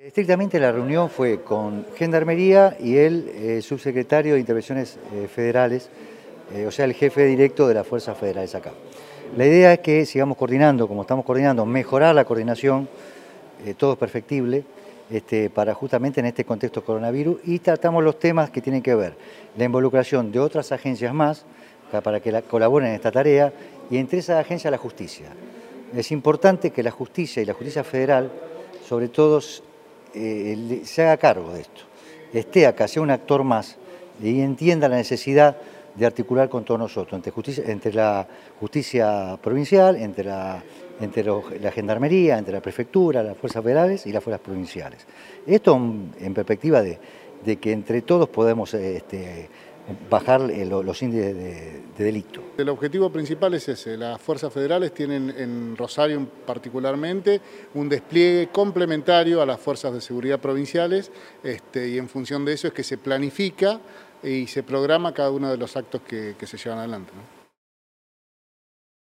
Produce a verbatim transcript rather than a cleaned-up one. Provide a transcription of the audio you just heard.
Estrictamente la reunión fue con Gendarmería y el eh, subsecretario de Intervenciones eh, Federales, eh, o sea, el jefe directo de las Fuerzas Federales acá. La idea es que sigamos coordinando, como estamos coordinando, mejorar la coordinación, eh, todo es perfectible, este, para justamente en este contexto coronavirus, y tratamos los temas que tienen que ver la involucración de otras agencias más para que la, colaboren en esta tarea, y entre esas agencias la justicia. Es importante que la justicia y la justicia federal, sobre todo, eh, se haga cargo de esto, esté acá, sea un actor más y entienda la necesidad de articular con todos nosotros, entre, justicia, entre la justicia provincial, entre, la, entre los, la gendarmería, entre la prefectura, las fuerzas federales y las fuerzas provinciales. Esto en perspectiva de, de que entre todos podemos este, bajar los índices de, de delito. El objetivo principal es ese. Las fuerzas federales tienen en Rosario particularmente un despliegue complementario a las fuerzas de seguridad provinciales, este, y en función de eso es que se planifica y se programa cada uno de los actos que, que se llevan adelante, ¿no?